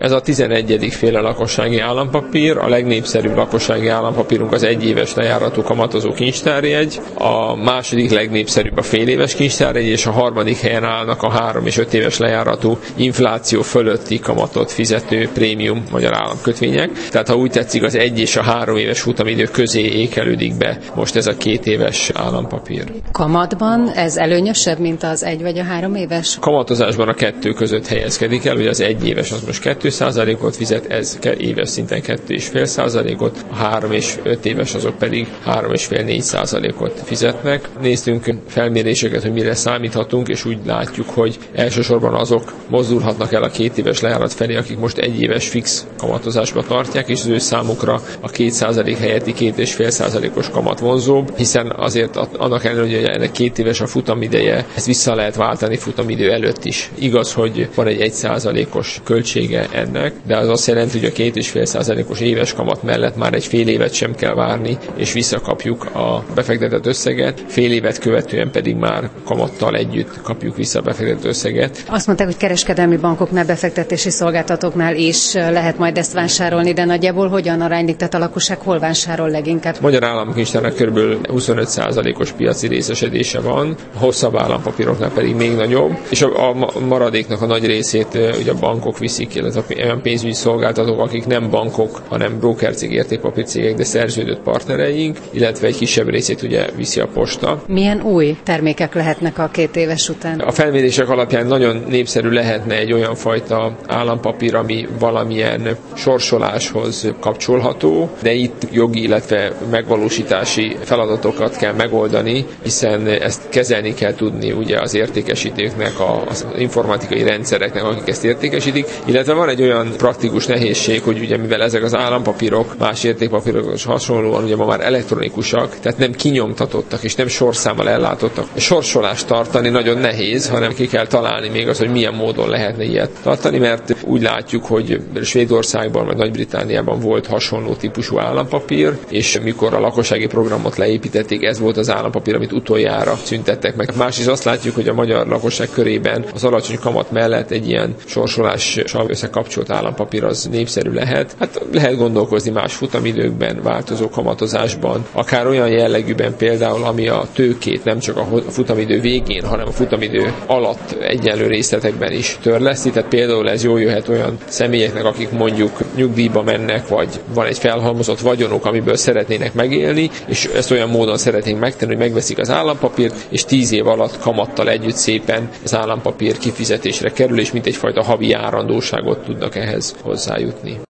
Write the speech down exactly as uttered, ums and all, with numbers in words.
Ez a tizenegyedik féle lakossági állampapír, a legnépszerűbb lakossági állampapírunk az egyéves lejáratú kamatozó kincstárjegy, a második legnépszerűbb a féléves kincstárjegy, és a harmadik helyen állnak a három és öt éves lejáratú infláció fölötti kamatot fizető prémium magyar államkötvények. Tehát ha úgy tetszik, az egy és a három éves futamidő közé ékelődik be most ez a két éves állampapír. Kamatban ez előnyösebb, mint az egy vagy a három éves? Kamatozásban a kettő között helyezkedik el, ugye az egy éves az most két százalékot fizet, ez éves szinten két egész öt százalékot, a három és öt éves azok pedig három egész öt-négy százalékot fizetnek. Néztünk felméréseket, hogy mire számíthatunk, és úgy látjuk, hogy elsősorban azok mozdulhatnak el a két éves lejárat felé, akik most egy éves fix kamatozásba tartják, és az ő számukra a két százalék helyetti két egész öt százalékos kamat vonzóbb, hiszen azért annak ellenére, hogy ennek két éves a futamideje, ezt vissza lehet váltani futamidő előtt is. Igaz, hogy van egy egy százalékos költsége ennek, de az azt jelenti, hogy a két egész öt százalékos éves kamat mellett már egy fél évet sem kell várni, és visszakapjuk a befektetett összeget, fél évet követően pedig már kamattal együtt kapjuk vissza a befektetett összeget. Azt mondták, hogy kereskedelmi bankoknál, befektetési szolgáltatóknál is lehet majd ezt vásárolni, de nagyjából hogyan aránylik, tehát a lakosság hol vásárol leginkább? Magyar államkincstárnak kb. huszonöt százalékos piaci részesedése van, a hosszabb állampapíroknál pedig még nagyobb, és a, a maradéknak a nagy részét ugye a bankok viszik, illetve olyan pénzügyi szolgáltatók, akik nem bankok, hanem brokercég, értékpapírcégek, de szerződött partnereink, illetve egy kisebb részét ugye viszi a posta. Milyen új termékek lehetnek a két éves után? A felmérések alapján nagyon népszerű lehetne egy olyan fajta állampapír, ami valamilyen sorsoláshoz kapcsolható, de itt jogi, illetve megvalósítási feladatokat kell megoldani, hiszen ezt kezelni kell tudni ugye az értékesítőknek, az informatikai rendszereknek, akik ezt értékesítik, illetve van egy olyan praktikus nehézség, hogy ugye mivel ezek az állampapírok más értékpapírokhoz hasonlóan ugye ma már elektronikusak, tehát nem kinyomtatottak és nem sorszámmal ellátottak. A sorsolást tartani nagyon nehéz, hanem ki kell találni még az, hogy milyen módon lehetne ilyet tartani, mert úgy látjuk, hogy Svédországban vagy Nagy-Britanniában volt hasonló típusú állampapír, és mikor a lakossági programot leépítették, ez volt az állampapír, amit utoljára szüntettek meg. Másrészt azt látjuk, hogy a magyar lakosság körében az alacsony kamat mellett egy ilyen sorsolással összekapcsolt állampapír az népszerű lehet. Hát lehet gondolkozni más futamidőkben, változó kamatozásban, akár olyan jellegűben például, ami a tőkét nem csak a futamidő végén, hanem a futamidő alatt egyenlő részletekben is törleszti. Tehát például ez jól jöhet olyan személyeknek, akik mondjuk nyugdíjba mennek, vagy van egy felhalmozott vagyonuk, amiből szeretnének megélni, és ezt olyan módon szeretnénk megtenni, hogy megveszik az állampapírt, és tíz év alatt kamattal együtt szépen az állampapír kifizetésre kerül, és mint egyfajta havi járandóságot tudnak ehhez hozzájutni.